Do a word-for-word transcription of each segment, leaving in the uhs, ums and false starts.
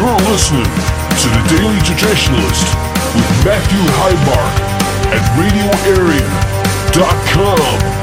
You're listening to The Daily Traditionalist with Matthew Heimbach at radio area dot com.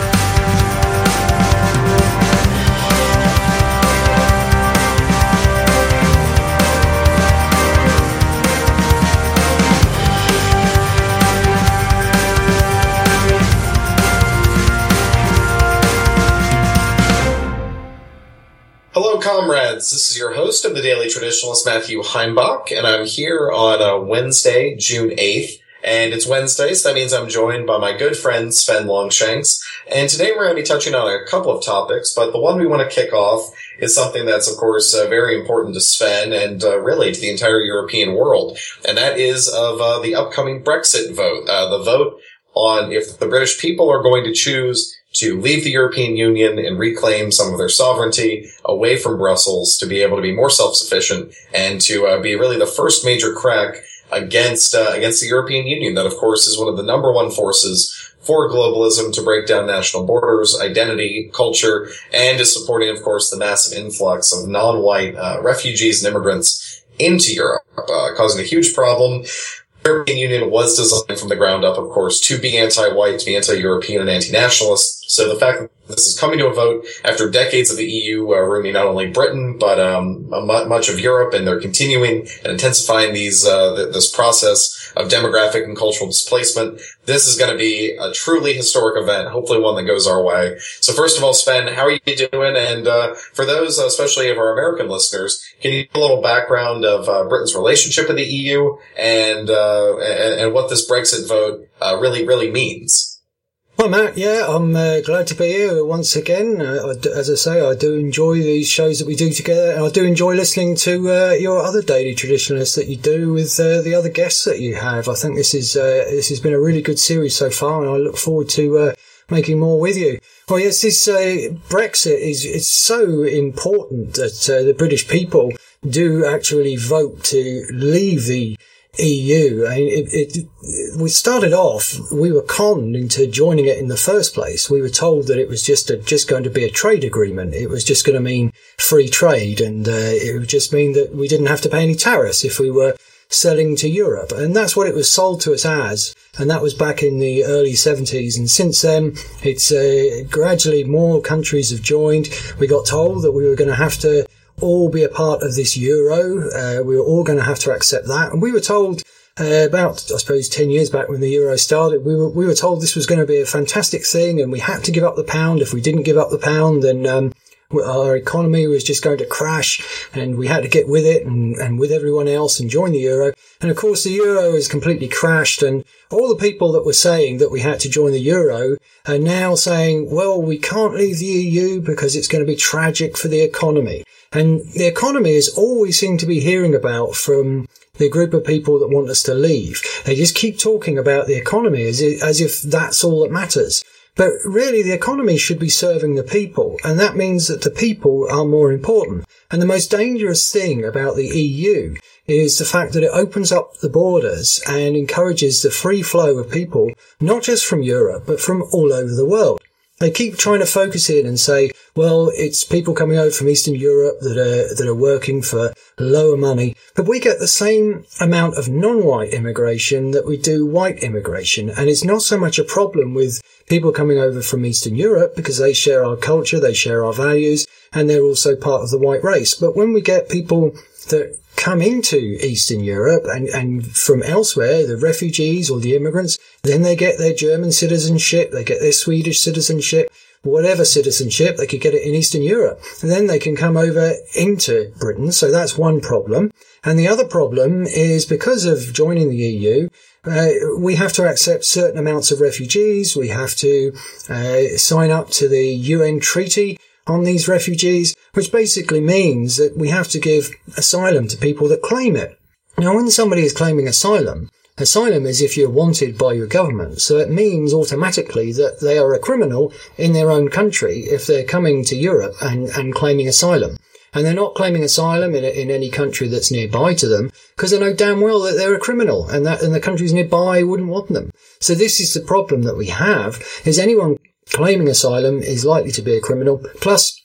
Hello, comrades. This is your host of the Daily Traditionalist, Matthew Heimbach, and I'm here on uh, Wednesday, June eighth. And it's Wednesday, so that means I'm joined by my good friend Sven Longshanks. And today we're going to be touching on a couple of topics, but the one we want to kick off is something that's, of course, uh, very important to Sven and uh, really to the entire European world. And that is of uh, the upcoming Brexit vote. Uh, the vote on if the British people are going to choose to leave the European Union and reclaim some of their sovereignty away from Brussels to be able to be more self-sufficient and to uh, be really the first major crack against uh, against the European Union. That, of course, is one of the number one forces for globalism to break down national borders, identity, culture, and is supporting, of course, the massive influx of non-white uh, refugees and immigrants into Europe, uh, causing a huge problem. The European Union was designed from the ground up, of course, to be anti-white, to be anti-European and anti-nationalist. So the fact that this is coming to a vote after decades of the E U uh, rooming not only Britain, but um, much of Europe, and they're continuing and intensifying these uh, this process of demographic and cultural displacement, this is going to be a truly historic event, hopefully one that goes our way. So first of all, Sven, how are you doing? And uh, for those, especially of our American listeners, can you give a little background of uh, Britain's relationship with the E U and, uh, and, and what this Brexit vote uh, really, really means? Well, Matt, yeah, I'm uh, glad to be here once again. Uh, as I say, I do enjoy these shows that we do together, and I do enjoy listening to uh, your other Daily Traditionalists that you do with uh, the other guests that you have. I think this is uh, this has been a really good series so far, and I look forward to uh, making more with you. Well, yes, this uh, Brexit is it's so important that uh, the British people do actually vote to leave the E U. I mean, it, it, we started off, we were conned into joining it in the first place. We were told that it was just a, just going to be a trade agreement. It was just going to mean free trade, and uh, it would just mean that we didn't have to pay any tariffs if we were selling to Europe. And that's what it was sold to us as. And that was back in the early seventies. And since then, it's uh, gradually more countries have joined. We got told that we were going to have to all be a part of this euro. Uh, we were all going to have to accept that. And we were told uh, about, I suppose, ten years back when the euro started, we were, we were told this was going to be a fantastic thing, and we had to give up the pound. If we didn't give up the pound, then um, our economy was just going to crash, and we had to get with it and, and with everyone else and join the euro. And of course, the euro has completely crashed, and all the people that were saying that we had to join the euro are now saying, well, we can't leave the E U because it's going to be tragic for the economy. And the economy is all we seem to be hearing about from the group of people that want us to leave. They just keep talking about the economy as if, as if that's all that matters. But really, the economy should be serving the people, and that means that the people are more important. And the most dangerous thing about the E U is the fact that it opens up the borders and encourages the free flow of people, not just from Europe, but from all over the world. They keep trying to focus in and say, well, it's people coming over from Eastern Europe that are, that are working for lower money. But we get the same amount of non-white immigration that we do white immigration. And it's not so much a problem with people coming over from Eastern Europe because they share our culture, they share our values, and they're also part of the white race. But when we get people that come into Eastern Europe and, and from elsewhere, the refugees or the immigrants, then they get their German citizenship, they get their Swedish citizenship, whatever citizenship, they could get it in Eastern Europe. And then they can come over into Britain. So that's one problem. And the other problem is because of joining the E U, uh, we have to accept certain amounts of refugees. We have to uh, sign up to the U N treaty on these refugees, which basically means that we have to give asylum to people that claim it. Now, when somebody is claiming asylum, asylum is if you're wanted by your government. So it means automatically that they are a criminal in their own country if they're coming to Europe and, and claiming asylum. And they're not claiming asylum in, in any country that's nearby to them because they know damn well that they're a criminal and that and the countries nearby wouldn't want them. So this is the problem that we have, is anyone claiming asylum is likely to be a criminal. Plus,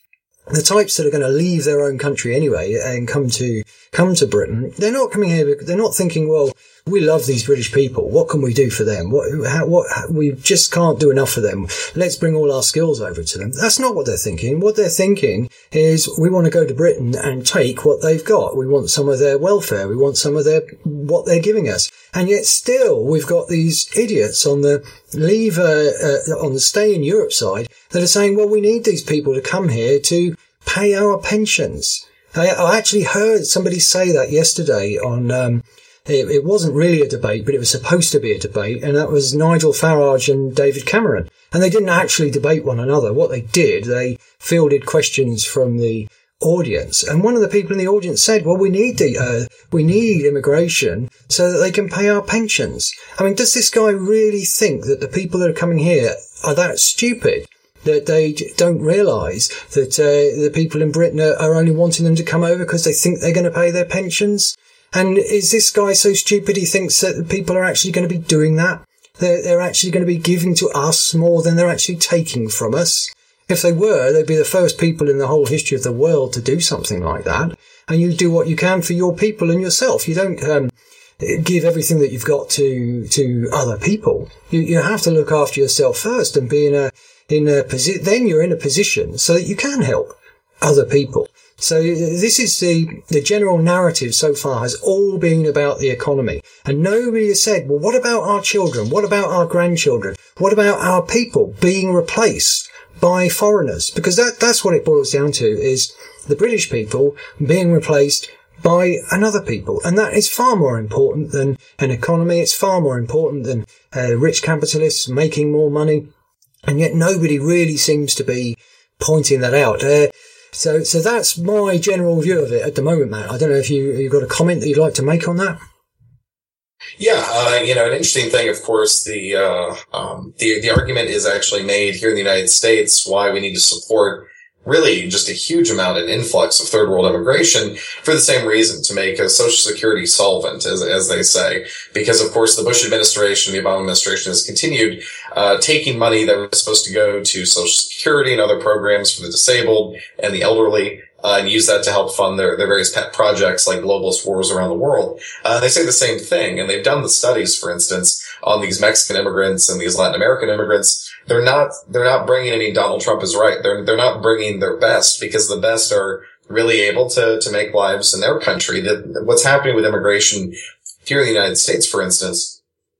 the types that are going to leave their own country anyway and come to come to Britain, they're not coming here. They're not thinking, well, we love these British people. What can we do for them? What, how, what, how, we just can't do enough for them. Let's bring all our skills over to them. That's not what they're thinking. What they're thinking is we want to go to Britain and take what they've got. We want some of their welfare. We want some of their, what they're giving us. And yet still we've got these idiots on the leave, uh, uh, on the stay in Europe side that are saying, well, we need these people to come here to pay our pensions. I, I actually heard somebody say that yesterday on, um, It, it wasn't really a debate, but it was supposed to be a debate, and that was Nigel Farage and David Cameron. And they didn't actually debate one another. What they did, they fielded questions from the audience, and one of the people in the audience said, well, we need the, uh, we need immigration so that they can pay our pensions. I mean, does this guy really think that the people that are coming here are that stupid that they don't realise that uh, the people in Britain are, are only wanting them to come over because they think they're going to pay their pensions? And is this guy so stupid he thinks that people are actually going to be doing that? They're, they're actually going to be giving to us more than they're actually taking from us? If they were, they'd be the first people in the whole history of the world to do something like that. And you do what you can for your people and yourself. You don't um, give everything that you've got to to other people. You you have to look after yourself first and be in a in a position. Then you're in a position so that you can help other people. So this is the, the general narrative so far has all been about the economy. And nobody has said, well, what about our children? What about our grandchildren? What about our people being replaced by foreigners? Because that, that's what it boils down to, is the British people being replaced by another people. And that is far more important than an economy. It's far more important than uh, rich capitalists making more money. And yet nobody really seems to be pointing that out. Uh, So, so that's my general view of it at the moment, Matt. I don't know if you, you've got a comment that you'd like to make on that. Yeah, uh, you know, an interesting thing, of course, the, uh, um, the, the argument is actually made here in the United States why we need to support really just a huge amount of influx of third world immigration for the same reason, to make a social security solvent, as, as they say, because of course the Bush administration, the Obama administration has continued, uh, taking money that was supposed to go to social security and other programs for the disabled and the elderly, uh, and use that to help fund their, their various pet projects like globalist wars around the world. Uh, they say the same thing, and they've done the studies, for instance, on these Mexican immigrants and these Latin American immigrants. They're not, they're not bringing any Donald Trump is right. They're, they're not bringing their best, because the best are really able to, to make lives in their country. That what's happening with immigration here in the United States, for instance,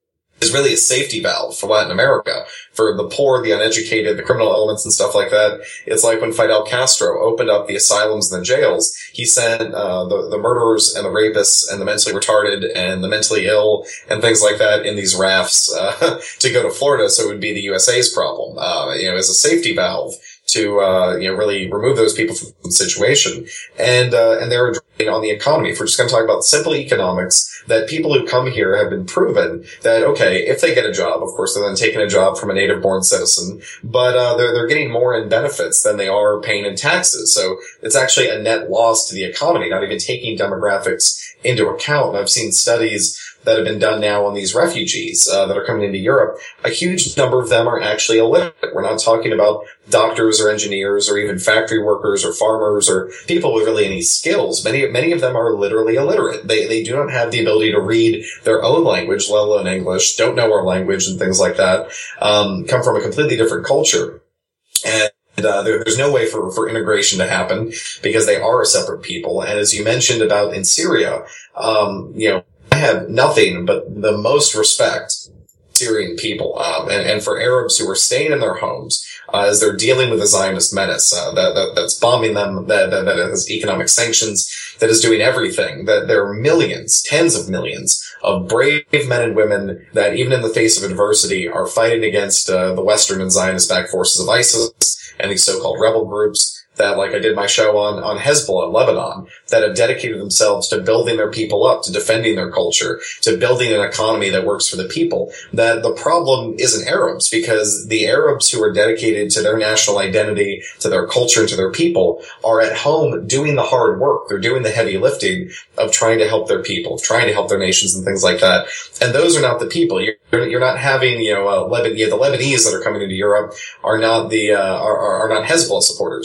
is really a safety valve for Latin America, for the poor, the uneducated, the criminal elements and stuff like that. It's like when Fidel Castro opened up the asylums and the jails, he sent uh, the, the murderers and the rapists and the mentally retarded and the mentally ill and things like that in these rafts uh, to go to Florida, so it would be the U S A's problem, uh, you know, as a safety valve to, uh, you know, really remove those people from the situation. And, uh, and they're on the economy. If we're just going to talk about simple economics, that people who come here have been proven that, okay, if they get a job, of course, they're then taking a job from a native born citizen, but, uh, they're, they're getting more in benefits than they are paying in taxes. So it's actually a net loss to the economy, not even taking demographics into account. And I've seen studies that have been done now on these refugees uh, that are coming into Europe. A huge number of them are actually illiterate. We're not talking about doctors or engineers or even factory workers or farmers or people with really any skills. Many many of them are literally illiterate. They they do not have the ability to read their own language, let alone English, don't know our language and things like that, um, come from a completely different culture. And And, uh, there, there's no way for, for integration to happen because they are a separate people. And as you mentioned about in Syria, um, you know, I have nothing but the most respect Syrian people, um, and, and for Arabs who are staying in their homes, uh, as they're dealing with the Zionist menace, uh, that, that, that's bombing them, that, that, that has economic sanctions, that is doing everything, that there are millions, tens of millions of brave men and women that even in the face of adversity are fighting against, uh, the Western and Zionist-backed forces of ISIS and these so-called rebel groups that, like I did my show on, on Hezbollah in Lebanon, that have dedicated themselves to building their people up, to defending their culture, to building an economy that works for the people. That the problem isn't Arabs, because the Arabs who are dedicated to their national identity, to their culture, and to their people are at home doing the hard work. They're doing the heavy lifting of trying to help their people, trying to help their nations and things like that. And those are not the people. You're, you're not having, you know, uh, Leban, yeah, the Lebanese that are coming into Europe are not the, uh, are, are not Hezbollah supporters. They're not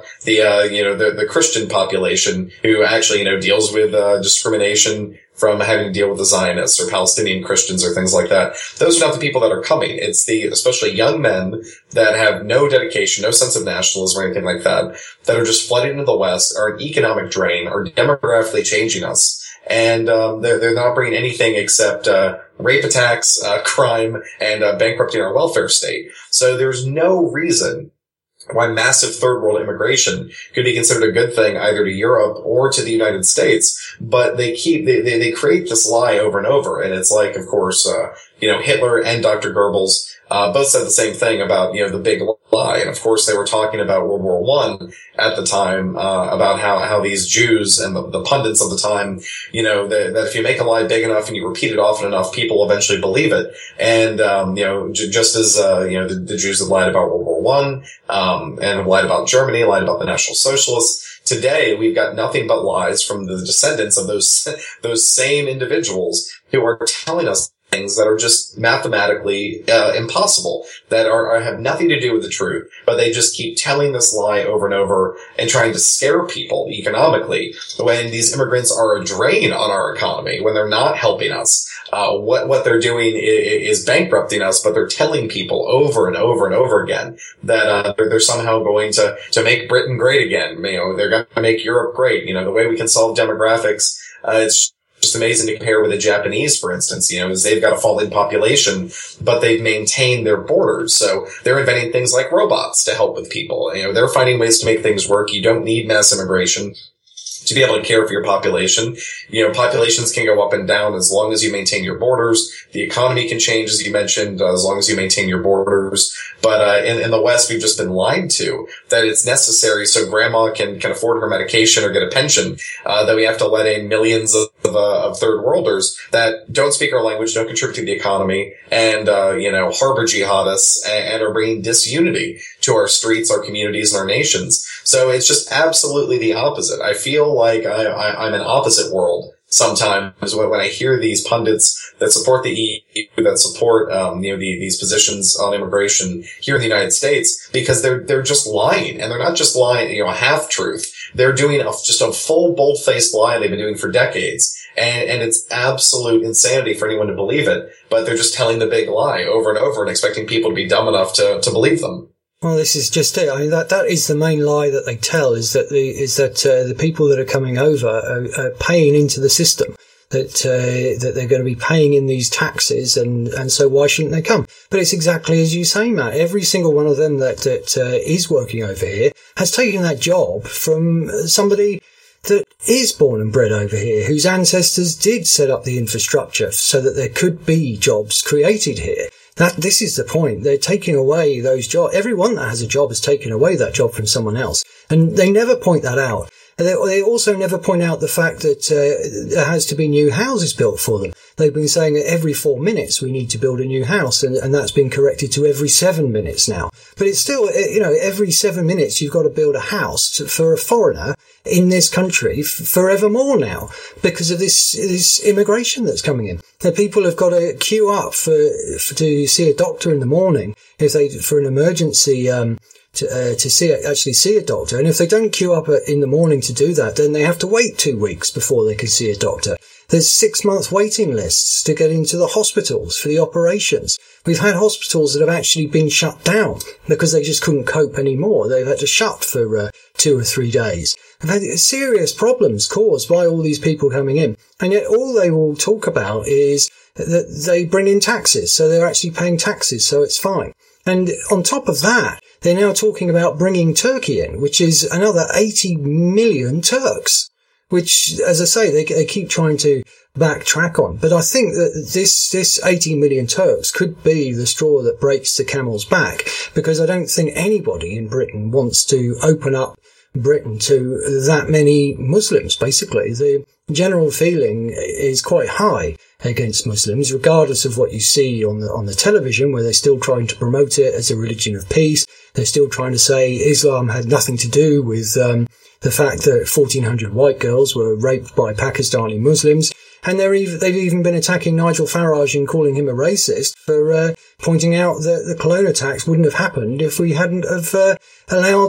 the, uh, you know, the, the Christian population who actually, you know, deals with, uh, discrimination from having to deal with the Zionists or Palestinian Christians or things like that. Those are not the people that are coming. It's the, especially young men that have no dedication, no sense of nationalism or anything like that, that are just flooding into the West, are an economic drain, are demographically changing us. And, um, they're, they're not bringing anything except, uh, rape attacks, uh, crime, and, uh, bankrupting our welfare state. So there's no reason why massive third world immigration could be considered a good thing either to Europe or to the United States. But they keep, they, they, they create this lie over and over. And it's like, of course, uh, you know, Hitler and Doctor Goebbels, uh, both said the same thing about, you know, the big lie. And of course, they were talking about World War One at the time, uh, about how, how these Jews and the, the pundits of the time, you know, that, that if you make a lie big enough and you repeat it often enough, people eventually believe it. And, um, you know, j- just as, uh, you know, the, the Jews have lied about World War One, um, and have lied about Germany, lied about the National Socialists. Today, we've got nothing but lies from the descendants of those, those same individuals who are telling us things that are just mathematically uh, impossible, that are, are have nothing to do with the truth, but they just keep telling this lie over and over and trying to scare people economically when these immigrants are a drain on our economy, when they're not helping us. Uh, what, what they're doing is, is bankrupting us, but they're telling people over and over and over again that, uh, they're, they're somehow going to, to make Britain great again. You know, they're going to make Europe great. You know, the way we can solve demographics, uh, it's just amazing to compare with the Japanese, for instance, you know, is they've got a falling population, but they've maintained their borders. So they're inventing things like robots to help with people. You know, they're finding ways to make things work. You don't need mass immigration to be able to care for your population. You know, populations can go up and down as long as you maintain your borders. The economy can change, as you mentioned, uh, as long as you maintain your borders. But, uh, in, in the West, we've just been lied to that it's necessary so grandma can, can afford her medication or get a pension, uh, that we have to let in millions of, of, uh, of third worlders that don't speak our language, don't contribute to the economy, and, uh, you know, harbor jihadists and, and are bringing disunity to our streets, our communities, and our nations. So it's just absolutely the opposite. I feel like I, I, I'm an opposite world sometimes when, when I hear these pundits that support the E U, that support, um, you know, the, these positions on immigration here in the United States, because they're, they're just lying. And they're not just lying, you know, a half truth. They're doing a, just a full, bold-faced lie they've been doing for decades. And, and it's absolute insanity for anyone to believe it. But they're just telling the big lie over and over and expecting people to be dumb enough to, to believe them. Well, this is just it. I mean, that, that is the main lie that they tell, is that the, is that, uh, the people that are coming over are, are paying into the system, that, uh, that they're going to be paying in these taxes, and, and so why shouldn't they come? But it's exactly as you say, Matt. Every single one of them that, that, uh, is working over here has taken that job from somebody that is born and bred over here, whose ancestors did set up the infrastructure so that there could be jobs created here. That, this is the point. They're taking away those jobs. Everyone that has a job has taken away that job from someone else. And they never point that out. They, they also never point out the fact that uh, there has to be new houses built for them. They've been saying that every four minutes we need to build a new house, and, and that's been corrected to every seven minutes now. But it's still, you know, every seven minutes you've got to build a house to, for a foreigner in this country f- forevermore now, because of this this immigration that's coming in. The people have got to queue up for, for to see a doctor in the morning if they for an emergency. Um, To, uh, to see actually see a doctor, and if they don't queue up in the morning to do that, then they have to wait two weeks before they can see a doctor. There's six month waiting lists to get into the hospitals for the operations. We've had hospitals that have actually been shut down because they just couldn't cope anymore. They've had to shut for uh, two or three days. They've had serious problems caused by all these people coming in, and yet all they will talk about is that they bring in taxes, so they're actually paying taxes, so it's fine. And on top of that, they're now talking about bringing Turkey in, which is another eighty million Turks, which, as I say, they, they keep trying to backtrack on. But I think that this, this eighty million Turks could be the straw that breaks the camel's back, because I don't think anybody in Britain wants to open up Britain to that many Muslims. Basically, the general feeling is quite high against Muslims, regardless of what you see on the on the television, where they're still trying to promote it as a religion of peace. They're still trying to say Islam had nothing to do with um, the fact that fourteen hundred white girls were raped by Pakistani Muslims. And they're even, they've even been attacking Nigel Farage and calling him a racist for uh, pointing out that the Cologne attacks wouldn't have happened if we hadn't have uh, allowed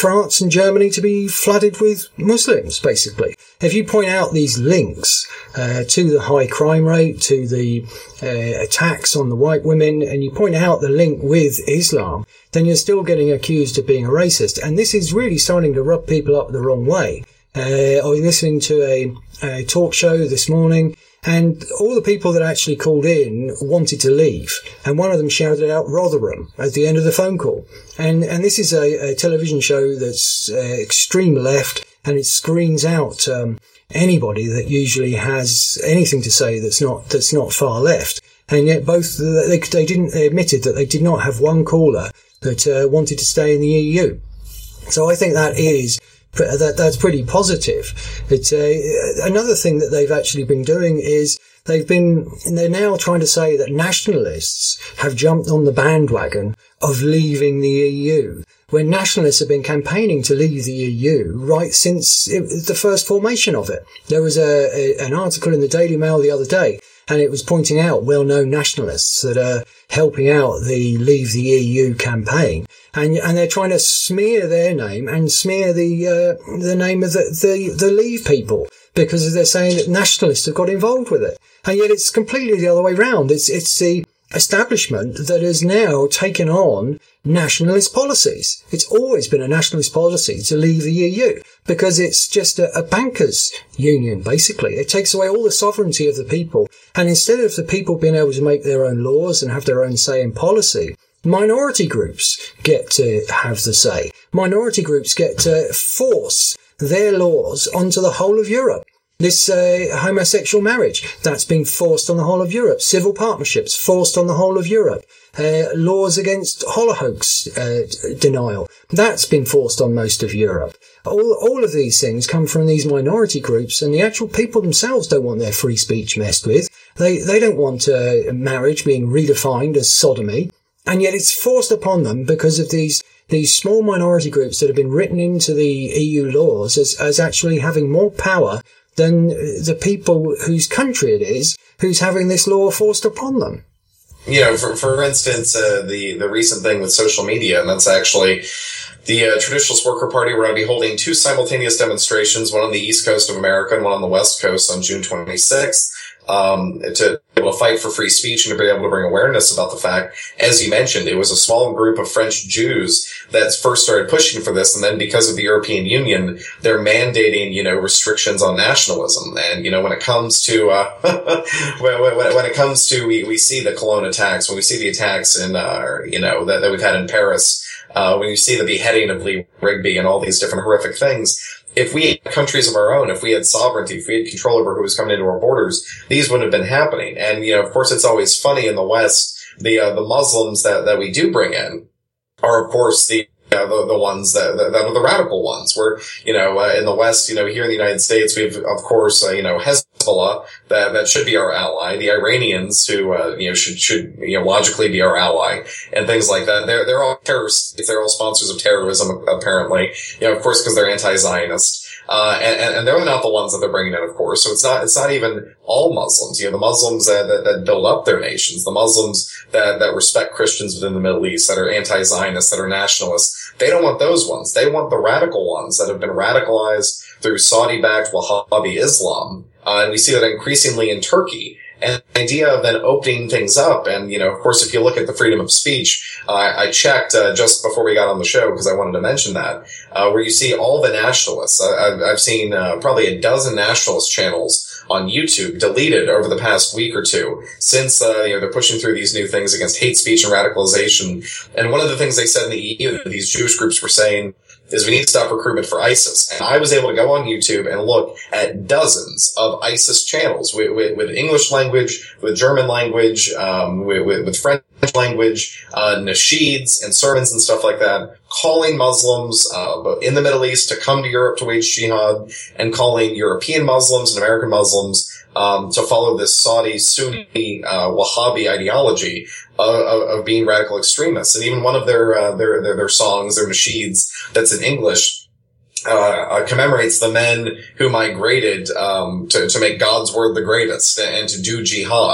France and Germany to be flooded with Muslims, basically. If you point out these links uh, to the high crime rate, to the uh, attacks on the white women, and you point out the link with Islam, then you're still getting accused of being a racist. And this is really starting to rub people up the wrong way. Uh, I was listening to a, a talk show this morning, and all the people that actually called in wanted to leave. And one of them shouted out Rotherham at the end of the phone call. And, and this is a, a television show that's uh, extreme left, and it screens out, um, anybody that usually has anything to say that's not, that's not far left. And yet both, they, they didn't, they admitted that they did not have one caller that, uh, wanted to stay in the E U. So I think that is, That, that's pretty positive. It's uh, another thing that they've actually been doing is they've been, they're now trying to say that nationalists have jumped on the bandwagon of leaving the E U, when nationalists have been campaigning to leave the E U right since it, the first formation of it. There was a, a an article in the Daily Mail the other day, and it was pointing out well-known nationalists that are helping out the Leave the E U campaign. And, and they're trying to smear their name and smear the, uh, the name of the, the, the Leave people, because they're saying that nationalists have got involved with it. And yet it's completely the other way round. It's, it's the establishment that has now taken on nationalist policies. It's always been a nationalist policy to leave the E U, because it's just a, a bankers' union, basically. It takes away all the sovereignty of the people. And instead of the people being able to make their own laws and have their own say in policy, minority groups get to have the say. Minority groups get to force their laws onto the whole of Europe. This uh, homosexual marriage, that's being forced on the whole of Europe. Civil partnerships, forced on the whole of Europe. Uh, laws against Holocaust uh, denial, that's been forced on most of Europe. All, all of these things come from these minority groups, and the actual people themselves don't want their free speech messed with. They, they don't want uh, marriage being redefined as sodomy. And yet it's forced upon them because of these, these small minority groups that have been written into the E U laws as, as actually having more power than the people whose country it is who's having this law forced upon them. You know, for, for instance, uh, the, the recent thing with social media, and that's actually the uh, Traditionalist Worker Party. We're going to be holding two simultaneous demonstrations, one on the East Coast of America and one on the West Coast on June twenty-sixth. Um, to be able to fight for free speech and to be able to bring awareness about the fact, as you mentioned, it was a small group of French Jews that first started pushing for this, and then because of the European Union, they're mandating, you know, restrictions on nationalism. And, you know, when it comes to, uh, when, when, when it comes to, we, we see the Cologne attacks, when we see the attacks in, uh, you know, that, that we've had in Paris, uh, when you see the beheading of Lee Rigby and all these different horrific things, if we had countries of our own, if we had sovereignty, if we had control over who was coming into our borders, these wouldn't have been happening. And, you know, of course, it's always funny in the West, the, uh, the Muslims that, that we do bring in are, of course, the, uh, the, the ones that, that are the radical ones. Where, you know, uh, in the West, you know, here in the United States, we've, of course, uh, you know, Hezbollah, that, that should be our ally. The Iranians, who, uh, you know, should, should, you know, logically be our ally, and things like that. They're, they're all terrorists. They're all sponsors of terrorism, apparently. You know, of course, because they're anti-Zionist. Uh, and, and they're not the ones that they're bringing in, of course. So it's not, it's not even all Muslims. You know, the Muslims that, that, that build up their nations, the Muslims that, that respect Christians within the Middle East, that are anti-Zionists, that are nationalists. They don't want those ones. They want the radical ones that have been radicalized through Saudi-backed Wahhabi Islam. Uh, and we see that increasingly in Turkey. And the idea of then opening things up, and, you know, of course, if you look at the freedom of speech, uh, I checked uh, just before we got on the show because I wanted to mention that, uh, where you see all the nationalists. I, I've, I've seen uh, probably a dozen nationalist channels on YouTube deleted over the past week or two since, uh, you know, they're pushing through these new things against hate speech and radicalization. And one of the things they said in the E U, these Jewish groups were saying, is we need to stop recruitment for ISIS. And I was able to go on YouTube and look at dozens of ISIS channels with, with, with English language, with German language, um, with, with, with French language, uh, nasheeds and sermons and stuff like that, calling Muslims, uh, in the Middle East to come to Europe to wage jihad, and calling European Muslims and American Muslims, um, to follow this Saudi Sunni, uh, Wahhabi ideology of, of being radical extremists. And even one of their, uh, their, their, their songs, their nasheeds, that's in English, Uh, uh, commemorates the men who migrated um, to, to make God's word the greatest and to do jihad.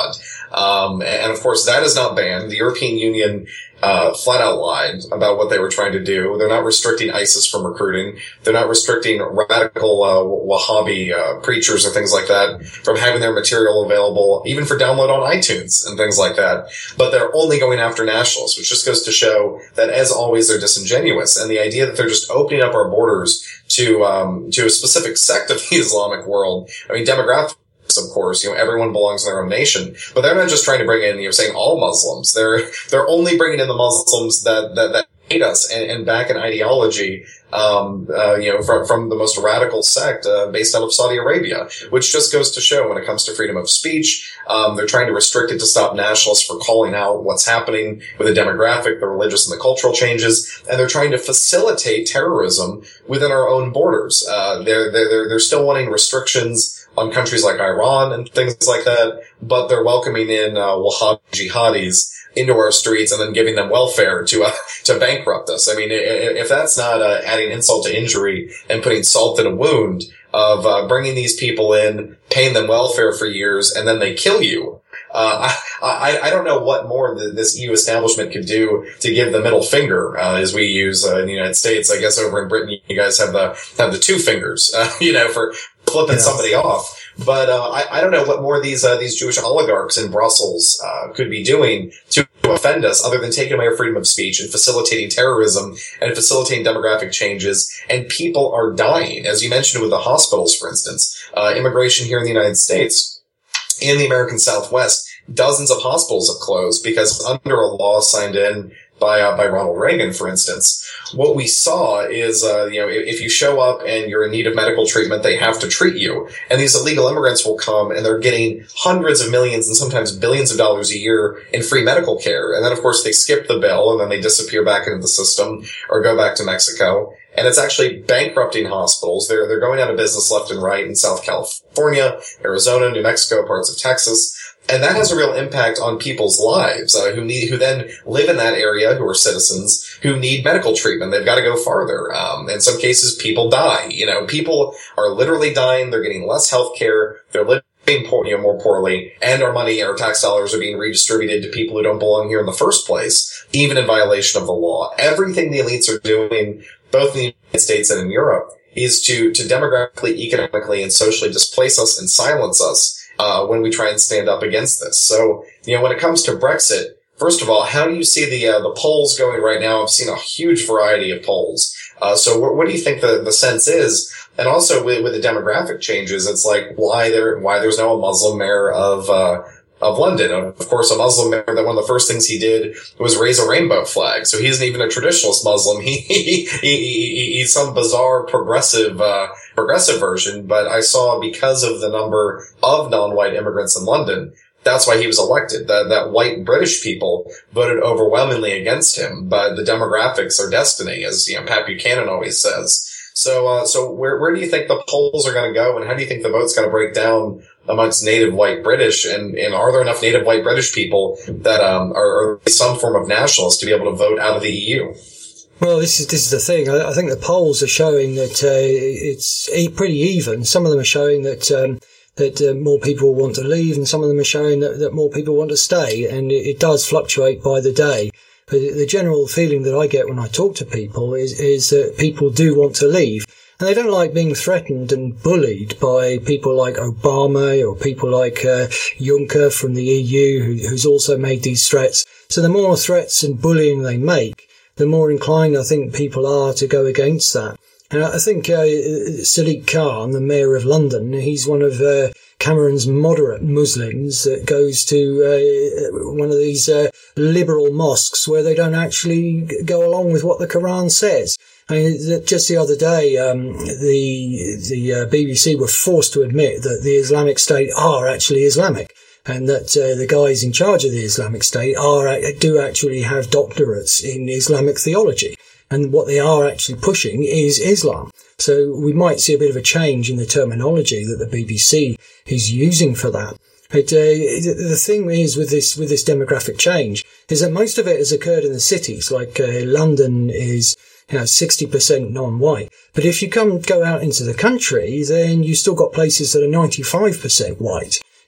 Um, and of course, that is not banned. The European Union uh flat out lied about what they were trying to do. They're not restricting ISIS from recruiting. They're not restricting radical uh, Wahhabi uh, preachers or things like that from having their material available, even for download on iTunes and things like that. But they're only going after nationalists, which just goes to show that, as always, they're disingenuous. And the idea that they're just opening up our borders to um to a specific sect of the Islamic world, I mean, demographic. Of course, you know, everyone belongs in their own nation, but they're not just trying to bring in, you know, saying all Muslims. They're, they're only bringing in the Muslims that, that, that hate us and, and back in ideology, um, uh, you know, from, from the most radical sect, uh, based out of Saudi Arabia, which just goes to show when it comes to freedom of speech, um, they're trying to restrict it to stop nationalists from calling out what's happening with the demographic, the religious and the cultural changes, and they're trying to facilitate terrorism within our own borders. Uh, they're, they're, they're still wanting restrictions on countries like Iran and things like that, but they're welcoming in uh, Wahhabi jihadis into our streets and then giving them welfare to uh, to bankrupt us. I mean, if that's not uh, adding insult to injury and putting salt in a wound of uh, bringing these people in, paying them welfare for years, and then they kill you. Uh, I, I, I don't know what more the, this E U establishment could do to give the middle finger, uh, as we use, uh, in the United States. I guess over in Britain, you guys have the, have the two fingers, uh, you know, for flipping yeah. somebody off. But, uh, I, I don't know what more these, uh, these Jewish oligarchs in Brussels, uh, could be doing to offend us other than taking away our freedom of speech and facilitating terrorism and facilitating demographic changes. And people are dying, as you mentioned with the hospitals, for instance, uh, immigration here in the United States. In the American Southwest, dozens of hospitals have closed because under a law signed in by uh, by Ronald Reagan, for instance, what we saw is, uh, you know, if you show up and you're in need of medical treatment, they have to treat you. And these illegal immigrants will come and they're getting hundreds of millions and sometimes billions of dollars a year in free medical care. And then, of course, they skip the bill and then they disappear back into the system or go back to Mexico. And it's actually bankrupting hospitals. They're, they're going out of business left and right in South California, Arizona, New Mexico, parts of Texas. And that has a real impact on people's lives, uh, who need, who then live in that area, who are citizens, who need medical treatment. They've got to go farther. Um, in some cases, people die. You know, people are literally dying. They're getting less health care. They're living poor, you know, more poorly. And our money, our tax dollars are being redistributed to people who don't belong here in the first place, even in violation of the law. Everything the elites are doing, both in the United States and in Europe, is to, to demographically, economically, and socially displace us and silence us. Uh, when we try and stand up against this. So, you know, when it comes to Brexit, first of all, how do you see the, uh, the polls going right now? I've seen a huge variety of polls. Uh, so what, what do you think the, the sense is? And also with, with the demographic changes, it's like why there, why there's now a Muslim mayor of, uh, of London. Of course, a Muslim mayor that one of the first things he did was raise a rainbow flag. So he isn't even a traditionalist Muslim. He, he, he, he he's some bizarre progressive, uh, progressive version. But I saw because of the number of non-white immigrants in London, that's why he was elected. That, that white British people voted overwhelmingly against him. But the demographics are destiny, as, you know, Pat Buchanan always says. So, uh, so where, where do you think the polls are going to go, and how do you think the vote's going to break down amongst native white British? And, and are there enough native white British people that, um, are, are some form of nationalists to be able to vote out of the E U? Well, this is, this is the thing. I, I think the polls are showing that, uh, it's pretty even. Some of them are showing that, um, that uh, more people want to leave, and some of them are showing that, that more people want to stay. And it, it does fluctuate by the day. But the general feeling that I get when I talk to people is, is that people do want to leave. And they don't like being threatened and bullied by people like Obama or people like uh, Juncker from the E U, who, who's also made these threats. So the more threats and bullying they make, the more inclined I think people are to go against that. And I think uh, Sadiq Khan, the mayor of London, he's one of uh, Cameron's moderate Muslims that goes to uh, one of these uh, liberal mosques where they don't actually go along with what the Quran says. I mean, just the other day, um, the the uh, B B C were forced to admit that the Islamic State are actually Islamic, and that uh, the guys in charge of the Islamic State are do actually have doctorates in Islamic theology. And what they are actually pushing is Islam. So we might see a bit of a change in the terminology that the B B C is using for that. But uh, the thing is with this with this demographic change is that most of it has occurred in the cities. Like uh, London is, you know, sixty percent non-white. But if you come go out into the country, then you still got places that are ninety-five percent white.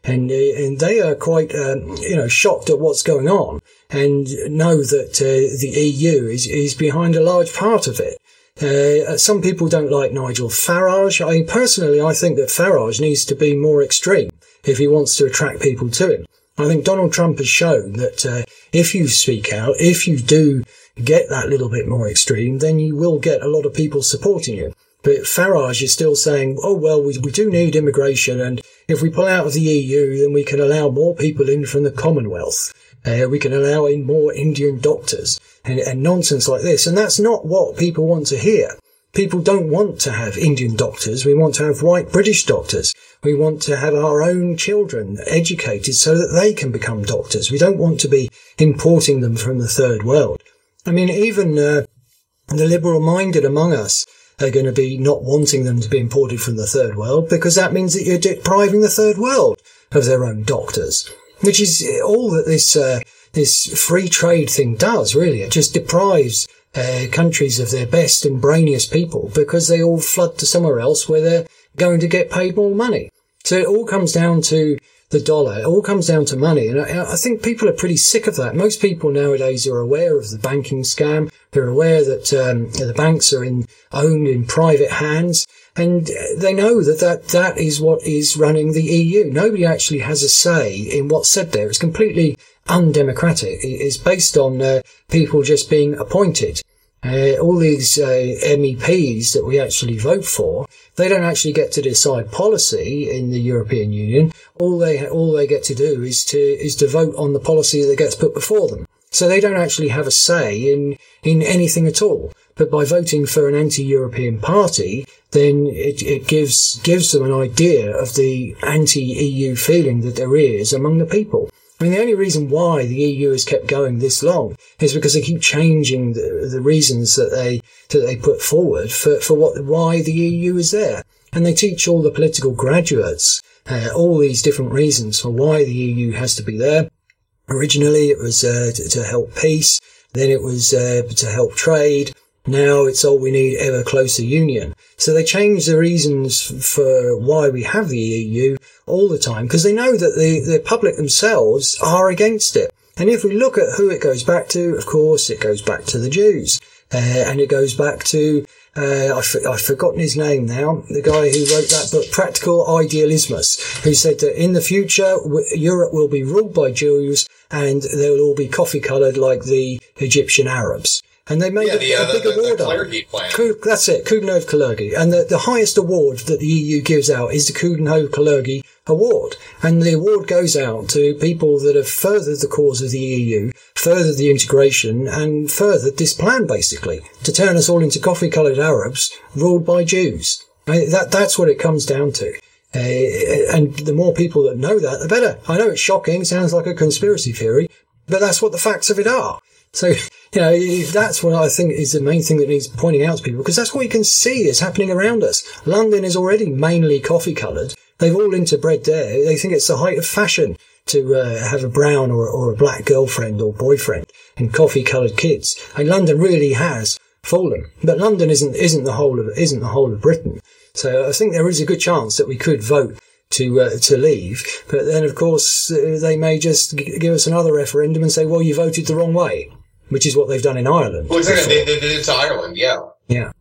And, uh, and they are quite, um, you know, shocked at what's going on and know that uh, the E U is, is behind a large part of it. Uh, some people don't like Nigel Farage. I personally, I think that Farage needs to be more extreme if he wants to attract people to him. I think Donald Trump has shown that uh, if you speak out, if you do get that little bit more extreme, then you will get a lot of people supporting you. But Farage is still saying, oh, well, we, we do need immigration, and if we pull out of the E U, then we can allow more people in from the Commonwealth. Uh, we can allow in more Indian doctors and, and nonsense like this. And that's not what people want to hear. People don't want to have Indian doctors. We want to have white British doctors. We want to have our own children educated so that they can become doctors. We don't want to be importing them from the third world. I mean, even uh, the liberal-minded among us are going to be not wanting them to be imported from the third world, because that means that you're depriving the third world of their own doctors, which is all that this uh, this free trade thing does, really. It just deprives uh, countries of their best and brainiest people because they all flood to somewhere else where they're going to get paid more money. So it all comes down to the dollar. It all comes down to money. And I, I think people are pretty sick of that. Most people nowadays are aware of the banking scam. They're aware that um, the banks are in, owned in private hands. And they know that, that that is what is running the E U. Nobody actually has a say in what's said there. It's completely undemocratic. It's based on uh, people just being appointed. Uh, all these uh, M E Ps that we actually vote for, they don't actually get to decide policy in the European Union. All they all they get to do is to is to vote on the policy that gets put before them. So they don't actually have a say in in anything at all. But by voting for an anti-European party, then it, it gives gives them an idea of the anti-E U feeling that there is among the people. I mean, the only reason why the E U has kept going this long is because they keep changing the, the reasons that they that they put forward for, for what why the E U is there. And they teach all the political graduates uh, all these different reasons for why the E U has to be there. Originally, it was uh, to, to help peace. Then it was uh, to help trade. Now it's all we need, ever closer union. So they change the reasons for why we have the E U all the time, because they know that the, the public themselves are against it. And if we look at who it goes back to, of course, it goes back to the Jews. Uh, and it goes back to, uh, I've, I've forgotten his name now, the guy who wrote that book, Practical Idealismus, who said that in the future, w- Europe will be ruled by Jews and they will all be coffee-coloured like the Egyptian Arabs. And they made yeah, a, the, a uh, big the, award the, the on it. plan. That's it, Coudenhove-Kalergi. And the, the highest award that the E U gives out is the Coudenhove-Kalergi Award. And the award goes out to people that have furthered the cause of the E U, furthered the integration, and furthered this plan, basically, to turn us all into coffee-coloured Arabs ruled by Jews. I mean, that, that's what it comes down to. Uh, and the more people that know that, the better. I know it's shocking, sounds like a conspiracy theory, but that's what the facts of it are. So, you know, that's what I think is the main thing that needs pointing out to people, because that's what you can see is happening around us. London is already mainly coffee-coloured. They've all interbred there. They think it's the height of fashion to uh, have a brown or, or a black girlfriend or boyfriend and coffee-coloured kids. And London really has fallen. But London isn't isn't the whole of isn't the whole of Britain. So I think there is a good chance that we could vote to uh, to leave. But then, of course, uh, they may just g- give us another referendum and say, well, you voted the wrong way, which is what they've done in Ireland. Well, exactly. They, they did it to Ireland, yeah. Yeah.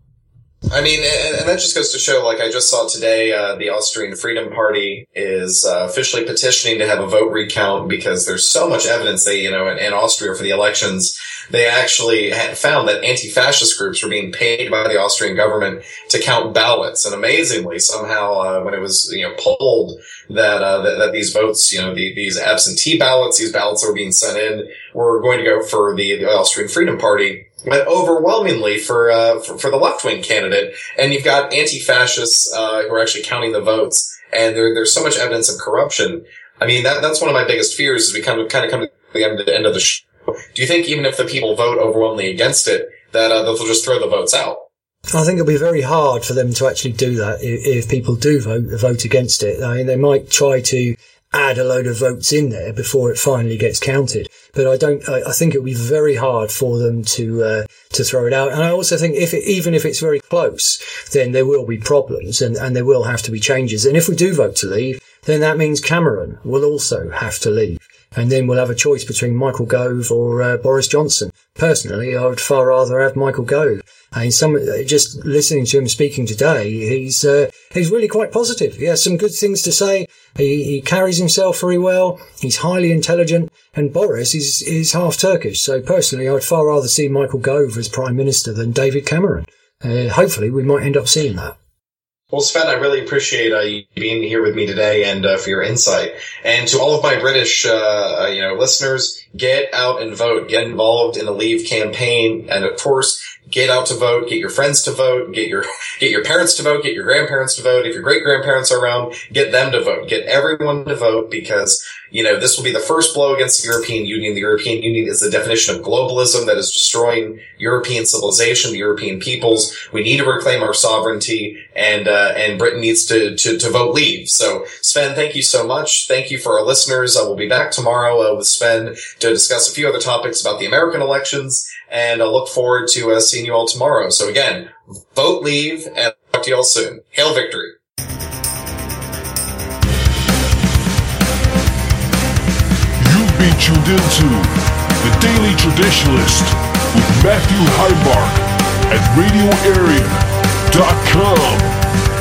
I mean, and, and that just goes to show, like I just saw today, uh, the Austrian Freedom Party is uh, officially petitioning to have a vote recount because there's so much evidence they, you know, in, in Austria for the elections, they actually had found that anti-fascist groups were being paid by the Austrian government to count ballots. And amazingly, somehow, uh, when it was, you know, polled that, uh, that, that these votes, you know, the, these absentee ballots, these ballots that were being sent in were going to go for the, the Austrian Freedom Party. But overwhelmingly for, uh, for, for the left-wing candidate. And you've got anti-fascists, uh, who are actually counting the votes. And there, there's so much evidence of corruption. I mean, that, that's one of my biggest fears is we kind of, kind of come to the end, the end of the show. Do you think even if the people vote overwhelmingly against it, that, uh, they'll just throw the votes out? I think it'll be very hard for them to actually do that if, if people do vote, vote against it. I mean, they might try to add a load of votes in there before it finally gets counted. But I don't, I, I think it will be very hard for them to, uh, to throw it out. And I also think if it, even if it's very close, then there will be problems and, and there will have to be changes. And if we do vote to leave, then that means Cameron will also have to leave. And then we'll have a choice between Michael Gove or uh, Boris Johnson. Personally, I would far rather have Michael Gove. And some, just listening to him speaking today, he's uh, he's really quite positive. He has some good things to say. He, he carries himself very well. He's highly intelligent. And Boris is, is half Turkish. So personally, I'd far rather see Michael Gove as Prime Minister than David Cameron. Uh, hopefully, we might end up seeing that. Well, Sven, I really appreciate uh, you being here with me today and uh, for your insight. And to all of my British, uh, you know, listeners, get out and vote. Get involved in the Leave campaign, and of course, get out to vote. Get your friends to vote. Get your get your parents to vote. Get your grandparents to vote. If your great grandparents are around, get them to vote. Get everyone to vote, because you know this will be the first blow against the European Union. The European Union is the definition of globalism that is destroying European civilization, the European peoples. We need to reclaim our sovereignty, and uh, and Britain needs to, to to vote Leave. So, Sven, thank you so much. Thank you for our listeners. I will be back tomorrow uh, with Sven to discuss a few other topics about the American elections, and I look forward to uh, seeing you all tomorrow. So again, vote Leave, and talk to you all soon. Hail victory. You've been tuned into The Daily Traditionalist with Matthew Heimbach at radio area dot com.